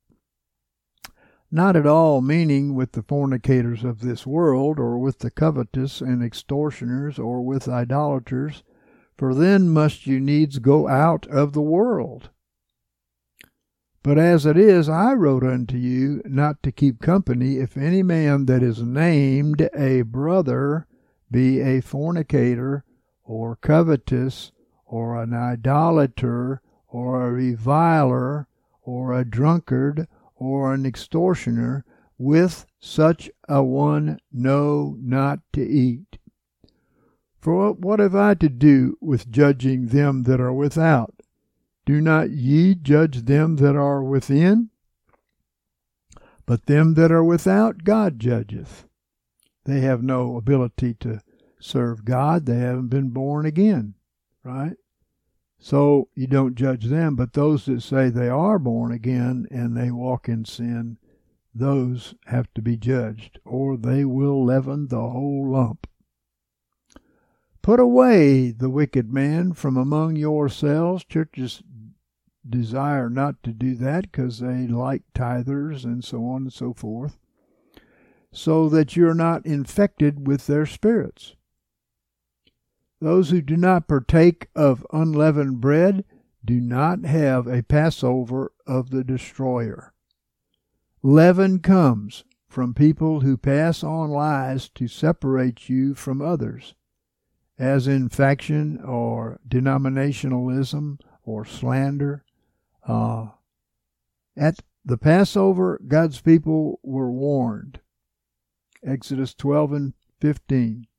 Not at all meaning with the fornicators of this world, or with the covetous and extortioners, or with idolaters, for then must you needs go out of the world. But as it is, I wrote unto you not to keep company, if any man that is named a brother be a fornicator, or covetous, or an idolater, or a reviler, or a drunkard, or an extortioner. With such a one know not to eat. For what have I to do with judging them that are without? Do not ye judge them that are within? But them that are without God judgeth. They have no ability to serve God. They haven't been born again, right? So you don't judge them. But those that say they are born again and they walk in sin, those have to be judged, or they will leaven the whole lump. Put away the wicked man from among yourselves. Churches desire not to do that because they like tithers and so on and so forth, so that you're not infected with their spirits. Those who do not partake of unleavened bread do not have a Passover of the destroyer. Leaven comes from people who pass on lies to separate you from others, as in faction or denominationalism or slander. Uh, at the Passover, God's people were warned. Exodus twelve and fifteen.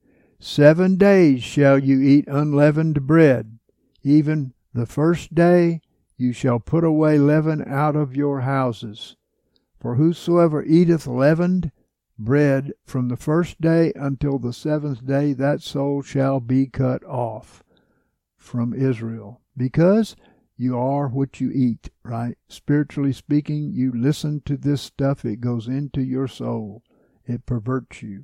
Seven days shall you eat unleavened bread. Even the first day you shall put away leaven out of your houses. For whosoever eateth leavened bread from the first day until the seventh day, that soul shall be cut off from Israel. Because you are what you eat, right? Spiritually speaking, you listen to this stuff, it goes into your soul. It perverts you.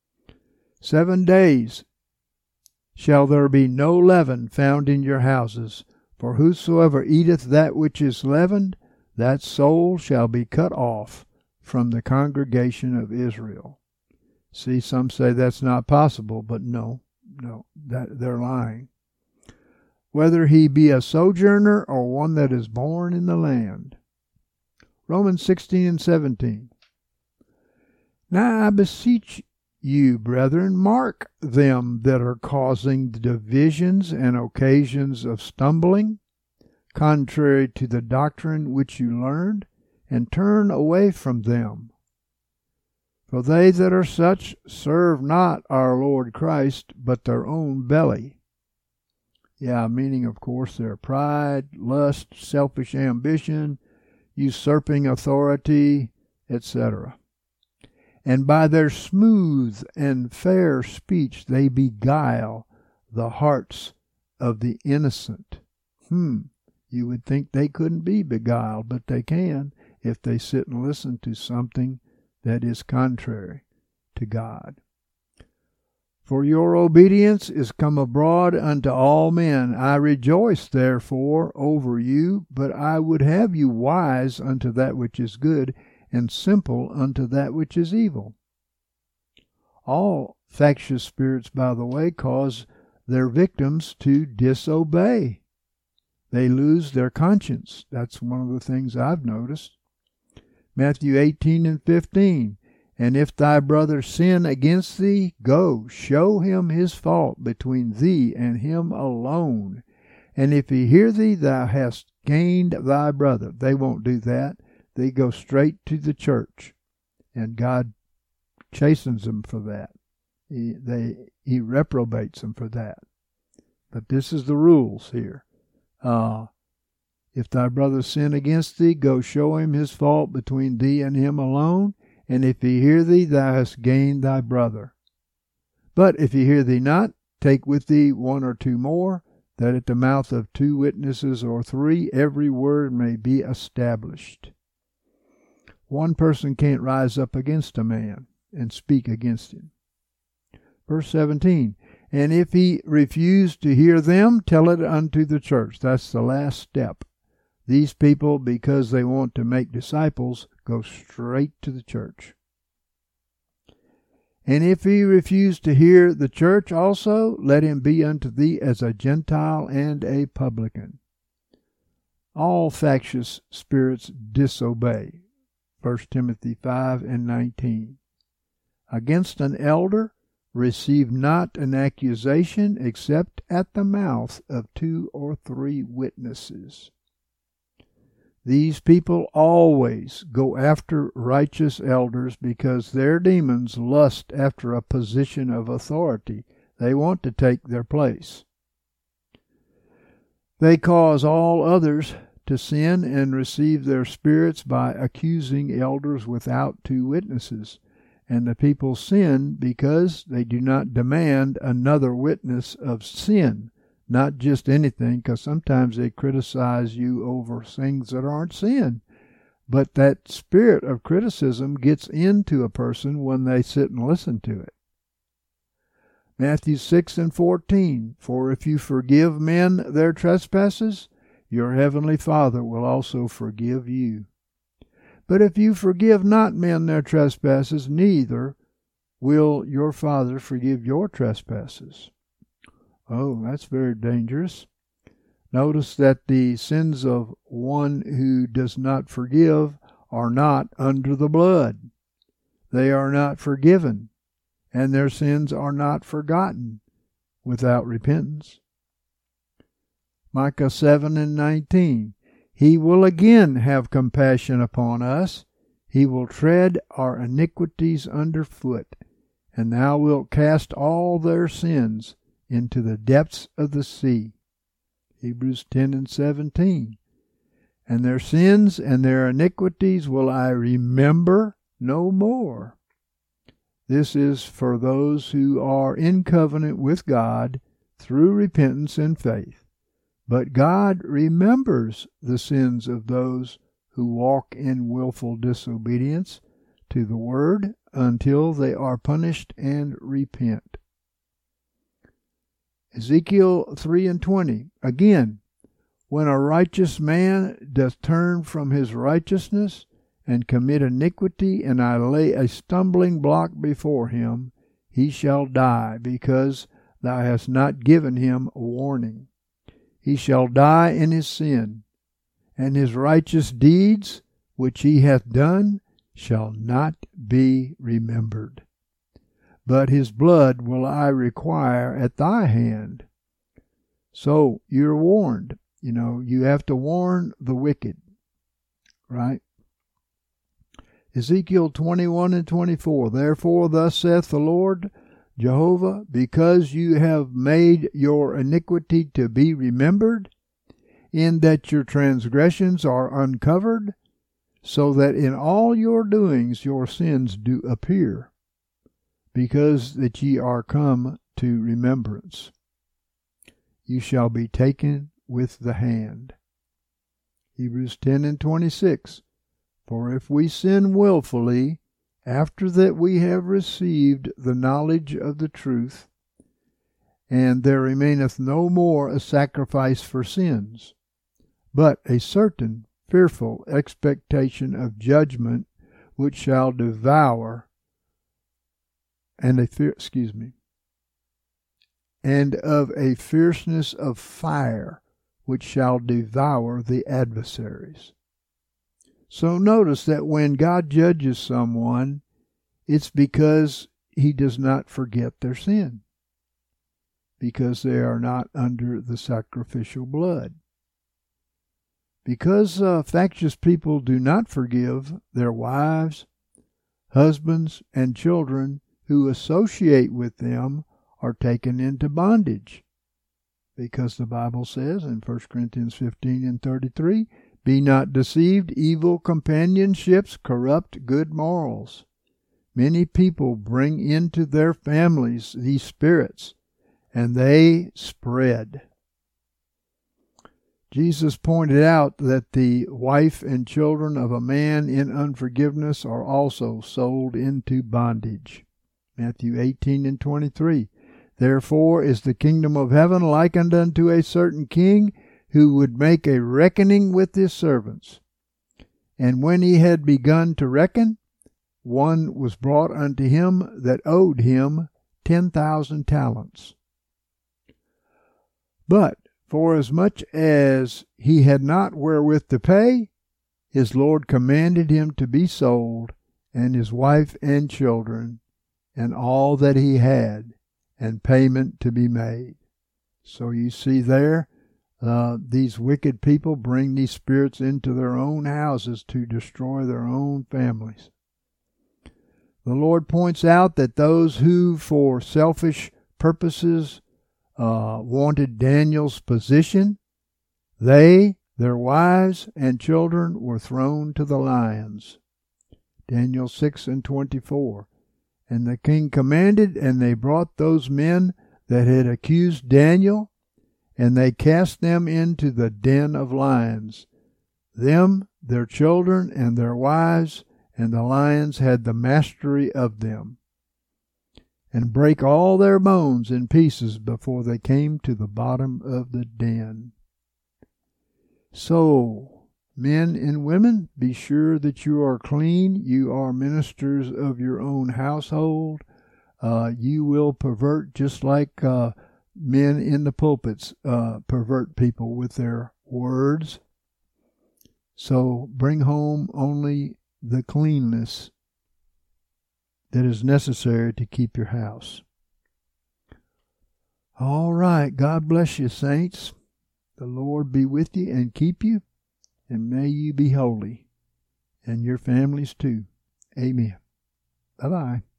Seven days shall there be no leaven found in your houses. For whosoever eateth that which is leavened, that soul shall be cut off from the congregation of Israel. See, some say that's not possible, but no, no, that they're lying. Whether he be a sojourner or one that is born in the land. Romans sixteen and seventeen. Now I beseech you, brethren, mark them that are causing divisions and occasions of stumbling, contrary to the doctrine which you learned, and turn away from them. For they that are such serve not our Lord Christ, but their own belly. Yeah, meaning, of course, their pride, lust, selfish ambition, usurping authority, et cetera. And by their smooth and fair speech they beguile the hearts of the innocent. Hmm, you would think they couldn't be beguiled, but they can if they sit and listen to something that is contrary to God. For your obedience is come abroad unto all men. I rejoice therefore over you, but I would have you wise unto that which is good, and simple unto that which is evil. All factious spirits, by the way, cause their victims to disobey. They lose their conscience. That's one of the things I've noticed. Matthew eighteen and fifteen. And if thy brother sin against thee, go, show him his fault between thee and him alone. And if he hear thee, thou hast gained thy brother. They won't do that. They go straight to the church, and God chastens them for that. He, they, he reprobates them for that. But this is the rules here. Uh, if thy brother sin against thee, go show him his fault between thee and him alone. And if he hear thee, thou hast gained thy brother. But if he hear thee not, take with thee one or two more, that at the mouth of two witnesses or three every word may be established. One person can't rise up against a man and speak against him. Verse seventeen, and if he refuse to hear them, tell it unto the church. That's the last step. These people, because they want to make disciples, go straight to the church. And if he refuse to hear the church also, let him be unto thee as a Gentile and a publican. All factious spirits disobey. First Timothy five and nineteen. Against an elder, receive not an accusation except at the mouth of two or three witnesses. These people always go after righteous elders because their demons lust after a position of authority. They want to take their place. They cause all others to sin and receive their spirits by accusing elders without two witnesses. And the people sin because they do not demand another witness of sin. Not just anything, because sometimes they criticize you over things that aren't sin. But that spirit of criticism gets into a person when they sit and listen to it. Matthew six and fourteen, for if you forgive men their trespasses, your heavenly Father will also forgive you. But if you forgive not men their trespasses, neither will your Father forgive your trespasses. Oh, that's very dangerous. Notice that the sins of one who does not forgive are not under the blood. They are not forgiven, and their sins are not forgotten without repentance. Micah seven and nineteen. He will again have compassion upon us. He will tread our iniquities under foot, and thou wilt cast all their sins into the depths of the sea. Hebrews ten and seventeen. And their sins and their iniquities will I remember no more. This is for those who are in covenant with God through repentance and faith. But God remembers the sins of those who walk in willful disobedience to the word until they are punished and repent. Ezekiel three and twenty. Again, when a righteous man doth turn from his righteousness and commit iniquity, and I lay a stumbling block before him, he shall die, because thou hast not given him a warning. He shall die in his sin, and his righteous deeds which he hath done shall not be remembered. But his blood will I require at thy hand. So you're warned. You know, you have to warn the wicked, right? Ezekiel twenty-one and twenty-four. Therefore thus saith the Lord Jehovah, because you have made your iniquity to be remembered, in that your transgressions are uncovered, so that in all your doings your sins do appear, because that ye are come to remembrance, you shall be taken with the hand. Hebrews ten and twenty-six. For if we sin wilfully, after that we have received the knowledge of the truth, and there remaineth no more a sacrifice for sins, but a certain fearful expectation of judgment which shall devour, and a fear, excuse me, and of a fierceness of fire which shall devour the adversaries. So notice that when God judges someone, it's because he does not forget their sin, because they are not under the sacrificial blood. Because uh, factious people do not forgive their wives, husbands, and children who associate with them are taken into bondage. Because the Bible says in First Corinthians fifteen and thirty-three, be not deceived, evil companionships corrupt good morals. Many people bring into their families these spirits, and they spread. Jesus pointed out that the wife and children of a man in unforgiveness are also sold into bondage. Matthew eighteen and twenty-three. Therefore is the kingdom of heaven likened unto a certain king, who would make a reckoning with his servants. And when he had begun to reckon, one was brought unto him that owed him ten thousand talents. But forasmuch as he had not wherewith to pay, his Lord commanded him to be sold, and his wife and children, and all that he had, and payment to be made. So you see there, uh, these wicked people bring these spirits into their own houses to destroy their own families. The Lord points out that those who, for selfish purposes, uh, wanted Daniel's position, they, their wives, and children were thrown to the lions. Daniel six and twenty-four. And the king commanded, and they brought those men that had accused Daniel, and they cast them into the den of lions, them, their children, and their wives, and the lions had the mastery of them, and brake all their bones in pieces before they came to the bottom of the den. So, men and women, be sure that you are clean. You are ministers of your own household. Uh, you will pervert just like uh, men in the pulpits uh, pervert people with their words. So bring home only the cleanness that is necessary to keep your house. All right. God bless you, saints. The Lord be with you and keep you. And may you be holy, and your families too. Amen. Bye-bye.